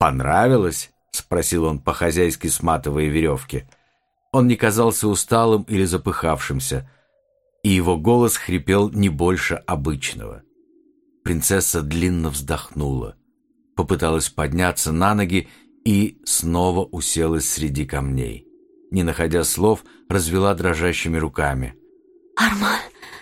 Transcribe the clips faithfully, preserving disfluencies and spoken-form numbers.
«Понравилось?» — спросил он по-хозяйски, сматывая веревки. Он не казался усталым или запыхавшимся, и его голос хрипел не больше обычного. Принцесса длинно вздохнула, попыталась подняться на ноги и снова уселась среди камней. Не находя слов, развела дрожащими руками. «Арман,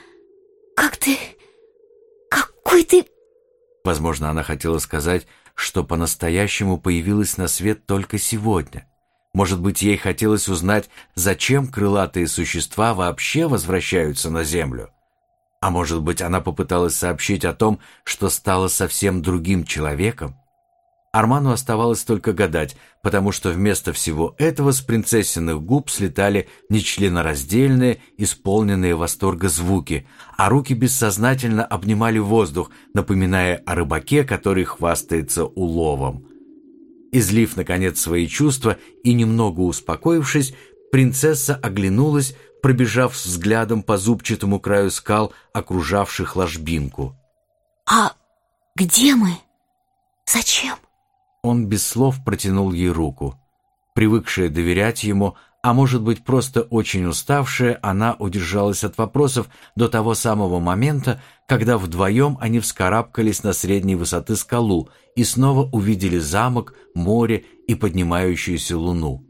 как ты... какой ты...» Возможно, она хотела сказать, что по-настоящему появилась на свет только сегодня. Может быть, ей хотелось узнать, зачем крылатые существа вообще возвращаются на Землю. А может быть, она попыталась сообщить о том, что стала совсем другим человеком? Арману оставалось только гадать, потому что вместо всего этого с принцессиных губ слетали нечленораздельные, исполненные восторга звуки, а руки бессознательно обнимали воздух, напоминая о рыбаке, который хвастается уловом. Излив, наконец, свои чувства и немного успокоившись, принцесса оглянулась, пробежав взглядом по зубчатому краю скал, окружавших ложбинку. «А где мы? Зачем?» Он без слов протянул ей руку. Привыкшая доверять ему, а может быть просто очень уставшая, она удержалась от вопросов до того самого момента, когда вдвоем они вскарабкались на средней высоты скалу и снова увидели замок, море и поднимающуюся луну.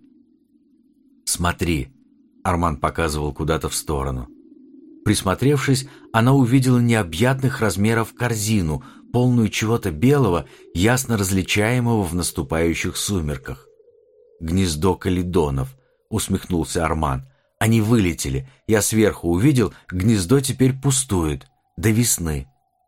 «Смотри», — Арман показывал куда-то в сторону. Присмотревшись, она увидела необъятных размеров корзину, полную чего-то белого, ясно различаемого в наступающих сумерках. «Гнездо калидонов», — усмехнулся Арман. «Они вылетели. Я сверху увидел, гнездо теперь пустует. До весны».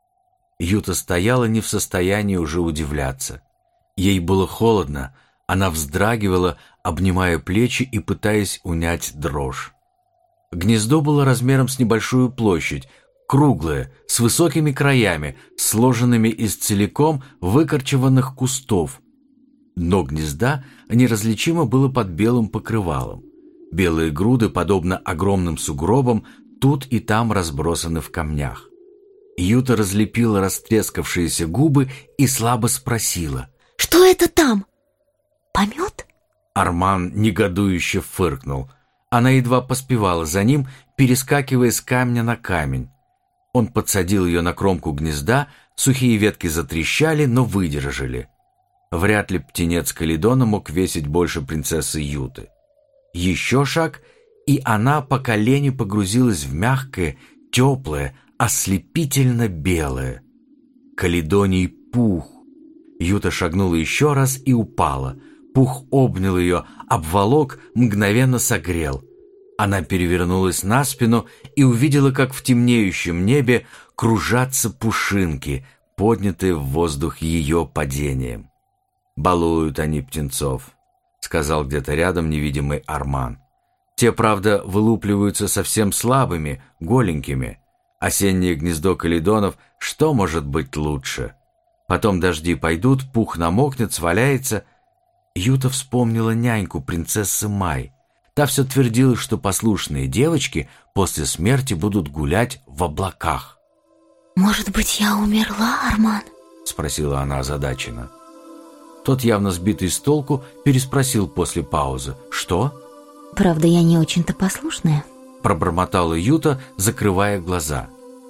Юта стояла не в состоянии уже удивляться. Ей было холодно, она вздрагивала, обнимая плечи и пытаясь унять дрожь. Гнездо было размером с небольшую площадь, круглое, с высокими краями, сложенными из целиком выкорчеванных кустов. Дно гнезда неразличимо было под белым покрывалом. Белые груды, подобно огромным сугробам, тут и там разбросаны в камнях. Юта разлепила растрескавшиеся губы и слабо спросила: «Что это там? Помет?» Арман негодующе фыркнул. Она едва поспевала за ним, перескакивая с камня на камень. Он подсадил ее на кромку гнезда, сухие ветки затрещали, но выдержали. Вряд ли птенец Калидона мог весить больше принцессы Юты. Еще шаг, и она по колени погрузилась в мягкое, теплое, ослепительно белое. Калидоний пух. Юта шагнула еще раз и упала. Пух обнял ее, обволок, мгновенно согрел. Она перевернулась на спину и увидела, как в темнеющем небе кружатся пушинки, поднятые в воздух ее падением. «Балуют они птенцов», — сказал где-то рядом невидимый Арман. «Те, правда, вылупливаются совсем слабыми, голенькими. Осеннее гнездо калидонов, что может быть лучше? Потом дожди пойдут, пух намокнет, сваляется». Юта вспомнила няньку принцессы Май. Та все твердила, что послушные девочки после смерти будут гулять в облаках. «Может быть, я умерла, Арман?» — спросила она озадаченно. Тот, явно сбитый с толку, переспросил после паузы: «Что?» «Правда, я не очень-то послушная», — пробормотала Юта, закрывая глаза.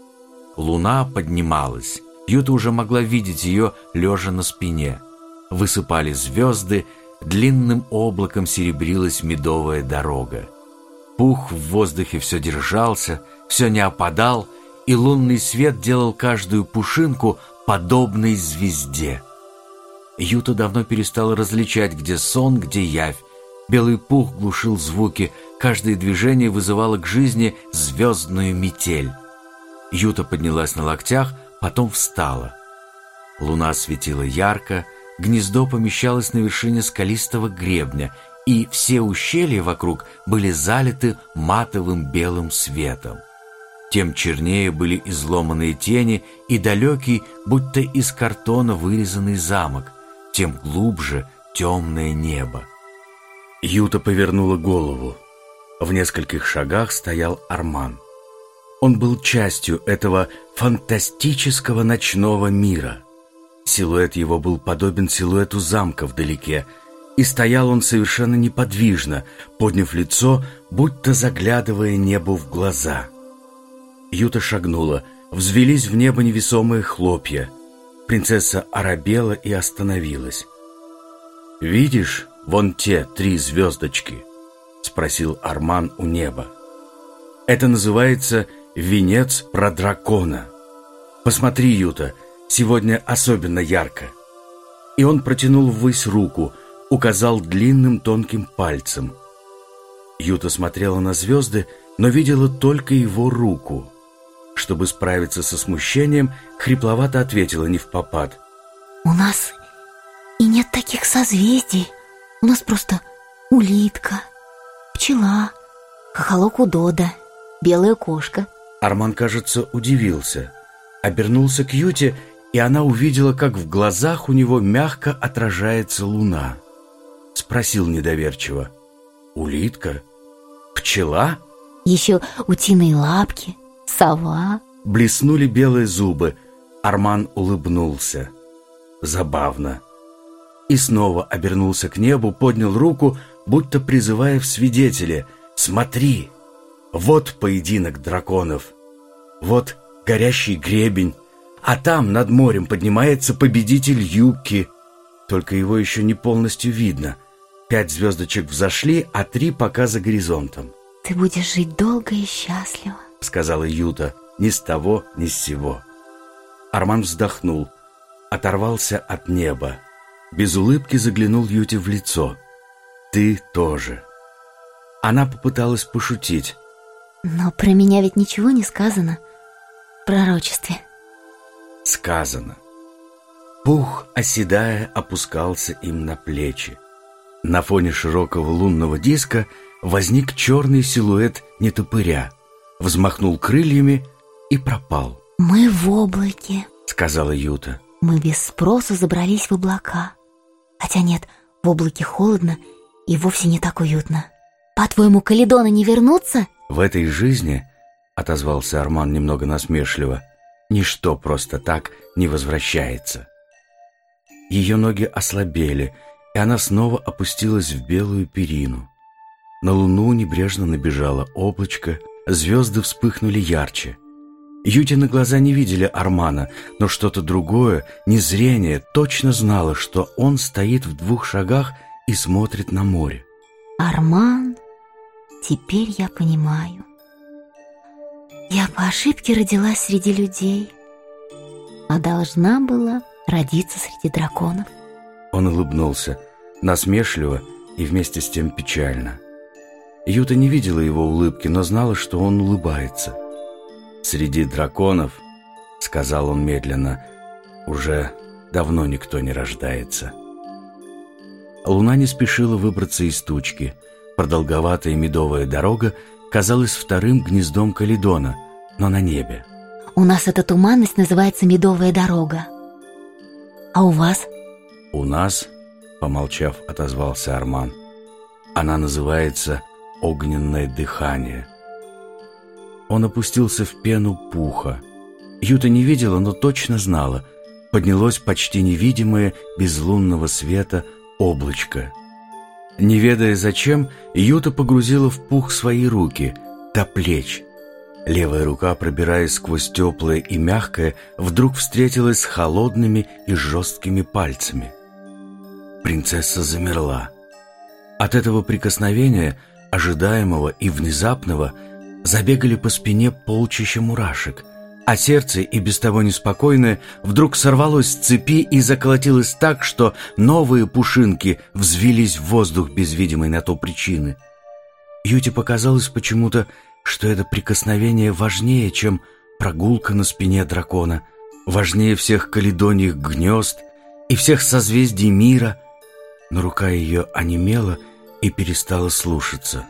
Луна поднималась. Юта уже могла видеть ее, лежа на спине. Высыпали звезды, длинным облаком серебрилась медовая дорога. Пух в воздухе все держался, все не опадал, и лунный свет делал каждую пушинку подобной звезде. Юта давно перестала различать, где сон, где явь. Белый пух глушил звуки, каждое движение вызывало к жизни звездную метель. Юта поднялась на локтях, потом встала. Луна светила ярко, гнездо помещалось на вершине скалистого гребня, и все ущелья вокруг были залиты матовым белым светом. Тем чернее были изломанные тени и далекий, будто из картона вырезанный замок, тем глубже темное небо. Юта повернула голову. В нескольких шагах стоял Арман. Он был частью этого фантастического ночного мира. Силуэт его был подобен силуэту замка вдалеке, и стоял он совершенно неподвижно, подняв лицо, будто заглядывая небу в глаза. Юта шагнула, взвелись в небо невесомые хлопья. Принцесса оробела и остановилась. «Видишь, вон те три звездочки?» — спросил Арман у неба. «Это называется венец про дракона. Посмотри, Юта, сегодня особенно ярко». И он протянул ввысь руку, указал длинным тонким пальцем. Юта смотрела на звезды, но видела только его руку. Чтобы справиться со смущением, хрипловато ответила невпопад. У нас и нет таких созвездий. У нас просто улитка, пчела, хохолок удода, белая кошка. Арман, кажется, удивился. Обернулся к Юте, и она увидела, как в глазах у него мягко отражается луна. Спросил недоверчиво. «Улитка? Пчела?» Еще утиные лапки, сова. Блеснули белые зубы. Арман улыбнулся. Забавно. И снова обернулся к небу, поднял руку, будто призывая в свидетели. «Смотри! Вот поединок драконов! Вот горящий гребень, а там над морем поднимается победитель Юки. Только его еще не полностью видно. Пять звездочек взошли, а три пока за горизонтом». Ты будешь жить долго и счастливо, сказала Юта, ни с того, ни с сего. Арман вздохнул, оторвался от неба. Без улыбки заглянул Юте в лицо. «Ты тоже». Она попыталась пошутить. Но про меня ведь ничего не сказано в пророчестве. Сказано. Пух, оседая, опускался им на плечи. На фоне широкого лунного диска возник черный силуэт нетопыря, взмахнул крыльями и пропал. «Мы в облаке», — сказала Юта. «Мы без спросу забрались в облака. Хотя нет, в облаке холодно и вовсе не так уютно. По-твоему, Калидоны не вернутся?» «В этой жизни, — отозвался Арман немного насмешливо, — ничто просто так не возвращается». Ее ноги ослабели, и она снова опустилась в белую перину. На луну небрежно набежало облачко, звезды вспыхнули ярче. Ютины глаза не видели Армана, но что-то другое, незрение, точно знало, что он стоит в двух шагах и смотрит на море. «Арман, теперь я понимаю. Я по ошибке родилась среди людей, а должна была родиться среди драконов». Он улыбнулся, насмешливо и вместе с тем печально. Юта не видела его улыбки, но знала, что он улыбается. «Среди драконов, — сказал он медленно, — уже давно никто не рождается». Луна не спешила выбраться из тучки. Продолговатая медовая дорога казалась вторым гнездом Калидона, но на небе. «У нас эта туманность называется медовая дорога. А у вас?» «У нас, — помолчав, отозвался Арман, — она называется огненное дыхание». Он опустился в пену пуха. Юта не видела, но точно знала. Поднялось почти невидимое, без лунного света, облачко. Не ведая зачем, Юта погрузила в пух свои руки, до плеч. Левая рука, пробираясь сквозь теплое и мягкое, вдруг встретилась с холодными и жесткими пальцами. Принцесса замерла. От этого прикосновения, ожидаемого и внезапного, забегали по спине полчища мурашек, а сердце, и без того неспокойное, вдруг сорвалось с цепи и заколотилось так, что новые пушинки взвились в воздух без видимой на то причины. Юте показалось почему-то, что это прикосновение важнее, чем прогулка на спине дракона, важнее всех калидоньих гнезд и всех созвездий мира, но рука ее онемела и перестала слушаться.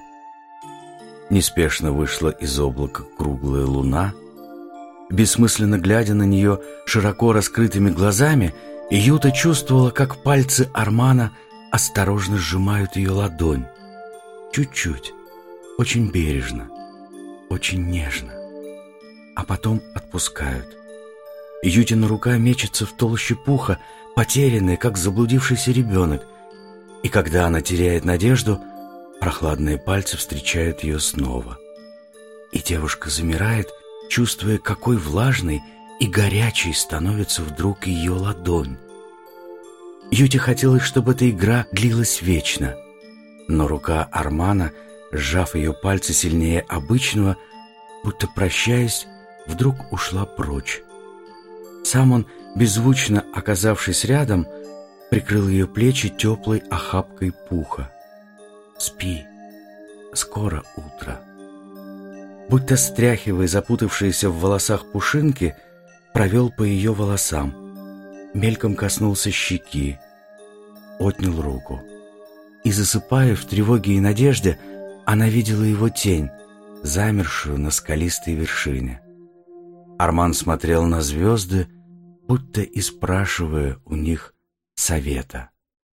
Неспешно вышла из облака круглая луна. Бессмысленно глядя на нее широко раскрытыми глазами, Юта чувствовала, как пальцы Армана осторожно сжимают ее ладонь. Чуть-чуть, очень бережно, очень нежно, а потом отпускают. Ютина рука мечется в толще пуха, потерянная, как заблудившийся ребенок. И когда она теряет надежду, прохладные пальцы встречают ее снова. И девушка замирает, чувствуя, какой влажной и горячей становится вдруг ее ладонь. Юте хотелось, чтобы эта игра длилась вечно, но рука Армана, сжав ее пальцы сильнее обычного, будто прощаясь, вдруг ушла прочь. Сам он, беззвучно оказавшись рядом, прикрыл ее плечи теплой охапкой пуха. «Спи, скоро утро». Будто стряхивая запутавшиеся в волосах пушинки, провел по ее волосам, мельком коснулся щеки, отнял руку. И, засыпая в тревоге и надежде, она видела его тень, замершую на скалистой вершине. Арман смотрел на звезды, будто и спрашивая у них совета.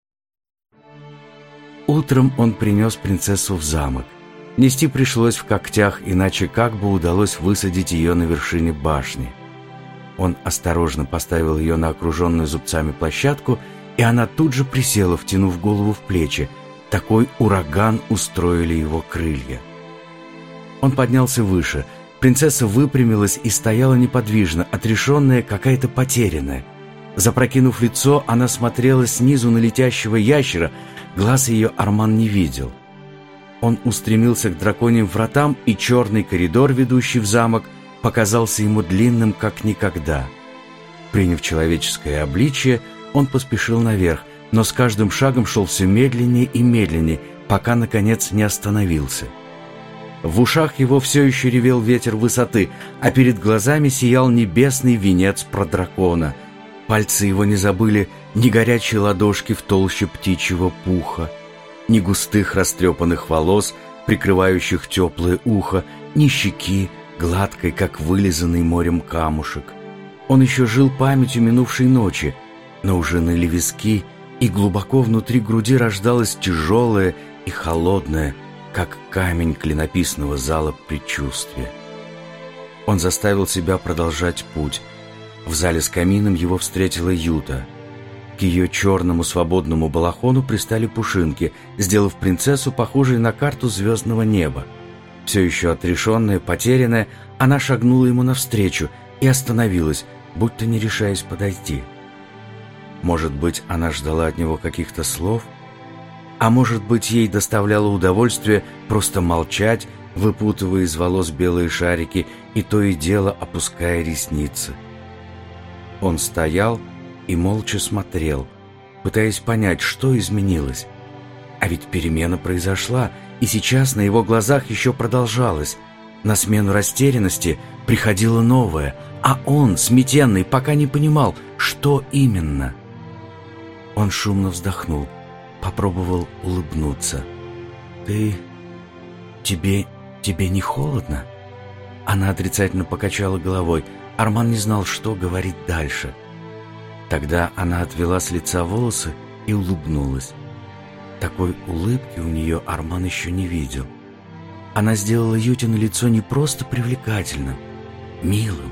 Утром он принес принцессу в замок. Нести пришлось в когтях, иначе как бы удалось высадить ее на вершине башни. Он осторожно поставил ее на окруженную зубцами площадку, и она тут же присела, втянув голову в плечи. Такой ураган устроили его крылья. Он поднялся выше. Принцесса выпрямилась и стояла неподвижно, отрешенная, какая-то потерянная. Запрокинув лицо, она смотрела снизу на летящего ящера. Глаз ее Арман не видел. Он устремился к драконьим вратам, и черный коридор, ведущий в замок, показался ему длинным, как никогда. Приняв человеческое обличие, он поспешил наверх, но с каждым шагом шел все медленнее и медленнее, пока, наконец, не остановился. В ушах его все еще ревел ветер высоты, а перед глазами сиял небесный венец про дракона. Пальцы его не забыли ни горячей ладошки в толще птичьего пуха, ни густых растрепанных волос, прикрывающих теплое ухо, ни щеки, гладкой, как вылизанный морем камушек. Он еще жил памятью минувшей ночи, но уже ныли виски, и глубоко внутри груди рождалось тяжелое и холодное, как камень клинописного зала, предчувствие. Он заставил себя продолжать путь. В зале с камином его встретила Юта. К ее черному свободному балахону пристали пушинки, сделав принцессу похожей на карту звездного неба. Все еще отрешенная, потерянная, она шагнула ему навстречу и остановилась, будто не решаясь подойти. Может быть, она ждала от него каких-то слов? А может быть, ей доставляло удовольствие просто молчать, выпутывая из волос белые шарики и то и дело опуская ресницы. Он стоял и молча смотрел, пытаясь понять, что изменилось. А ведь перемена произошла, и сейчас на его глазах еще продолжалась. На смену растерянности приходило новое, а он, сметенный, пока не понимал, что именно. Он шумно вздохнул, попробовал улыбнуться. «Ты... тебе... тебе не холодно?» Она отрицательно покачала головой. Арман не знал, что говорить дальше. Тогда она отвела с лица волосы и улыбнулась. Такой улыбки у нее Арман еще не видел. Она сделала Ютино лицо не просто привлекательным, милым.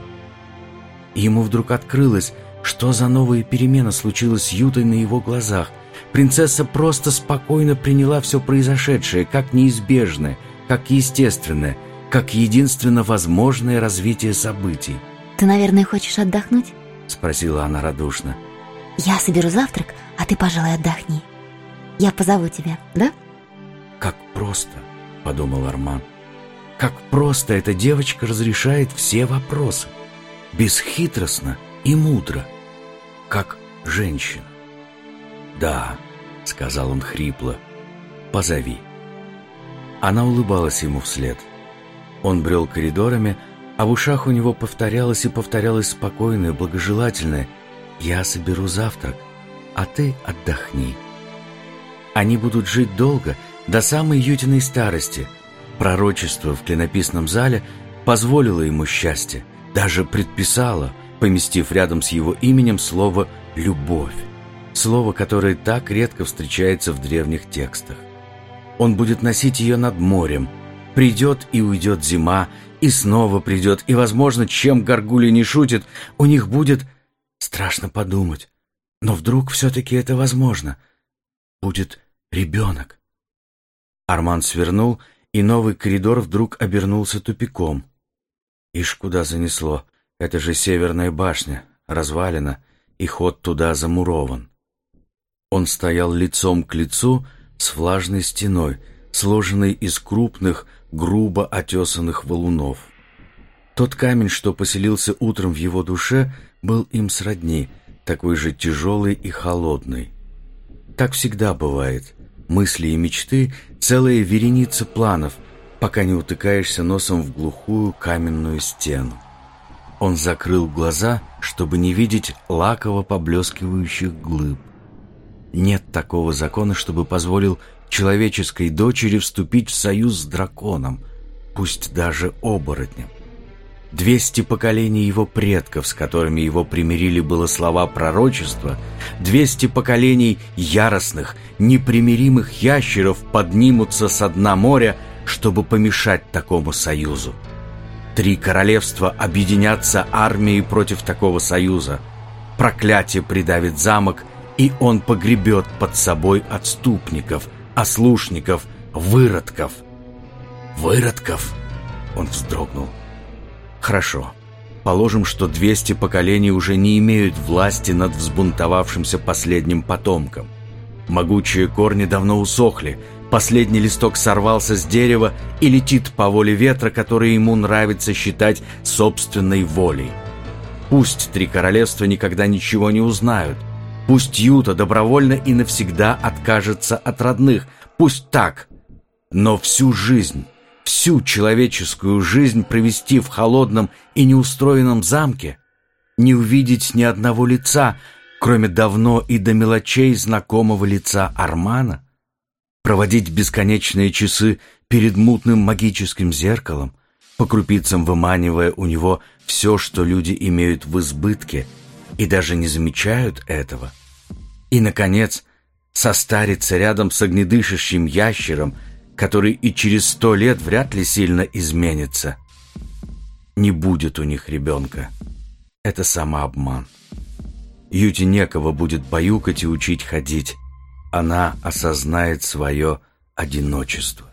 Ему вдруг открылось, что за новая перемена случилась с Ютой на его глазах. Принцесса просто спокойно приняла все произошедшее, как неизбежное, как естественное, как единственно возможное развитие событий. «Ты, наверное, хочешь отдохнуть?» — спросила она радушно. «Я соберу завтрак, а ты, пожалуй, отдохни. Я позову тебя, да?» «Как просто», — подумал Арман. «Как просто эта девочка разрешает все вопросы. Бесхитростно и мудро, как женщина». «Да», — сказал он хрипло, — «позови». Она улыбалась ему вслед. Он брел коридорами, а в ушах у него повторялось и повторялось спокойное, благожелательное: «Я соберу завтрак, а ты отдохни». Они будут жить долго, до самой Ютиной старости. Пророчество в клинописном зале позволило ему счастье, даже предписало, поместив рядом с его именем слово «любовь», слово, которое так редко встречается в древних текстах. Он будет носить ее над морем. Придет и уйдет зима, и снова придет, и, возможно, чем Гаргулья не шутит, у них будет, страшно подумать, Но вдруг все-таки это возможно. Будет ребенок. Арман свернул, и новый коридор вдруг обернулся тупиком. Ишь, куда занесло. Это же Северная башня, развалина, и ход туда замурован. Он стоял лицом к лицу с влажной стеной, сложенной из крупных, грубо отесанных валунов. Тот камень, что поселился утром в его душе, был им сродни, такой же тяжелый и холодный. Так всегда бывает. Мысли и мечты — целая вереница планов, пока не утыкаешься носом в глухую каменную стену. Он закрыл глаза, чтобы не видеть лаково поблескивающих глыб. Нет такого закона, чтобы позволил человеческой дочери вступить в союз с драконом, пусть даже оборотнем. Двести поколений его предков, с которыми его примирили было слова пророчества, двести поколений яростных, непримиримых ящеров поднимутся со дна моря, чтобы помешать такому союзу. Три королевства объединятся армией против такого союза. Проклятие придавит замок, и он погребет под собой отступников, ослушников, выродков. «Выродков?» — он вздрогнул. Хорошо. Положим, что двести поколений уже не имеют власти над взбунтовавшимся последним потомком. Могучие корни давно усохли, последний листок сорвался с дерева и летит по воле ветра, который ему нравится считать собственной волей. Пусть три королевства никогда ничего не узнают. Пусть Юта добровольно и навсегда откажется от родных. Пусть так. Но всю жизнь... всю человеческую жизнь провести в холодном и неустроенном замке, не увидеть ни одного лица, кроме давно и до мелочей знакомого лица Армана, проводить бесконечные часы перед мутным магическим зеркалом, по крупицам выманивая у него все, что люди имеют в избытке, и даже не замечают этого, и, наконец, состариться рядом с огнедышащим ящером, который и через сто лет вряд ли сильно изменится. Не будет у них ребенка. Это самообман. Юте некого будет баюкать и учить ходить. Она осознает свое одиночество.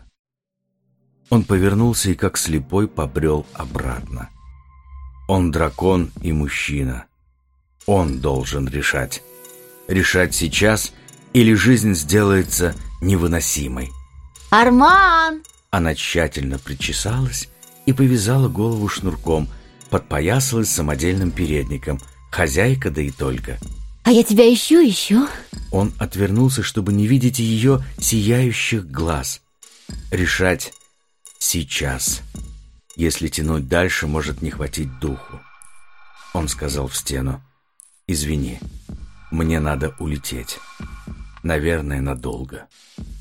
Он повернулся и как слепой побрел обратно. Он дракон и мужчина. Он должен решать. Решать сейчас, или жизнь сделается невыносимой. «Арман!» Она тщательно причесалась и повязала голову шнурком, подпоясалась самодельным передником. Хозяйка, да и только. «А я тебя ищу, ищу». Он отвернулся, чтобы не видеть ее сияющих глаз. Решать сейчас. Если тянуть дальше, может не хватить духу. Он сказал в стену: «Извини, мне надо улететь. Наверное, надолго».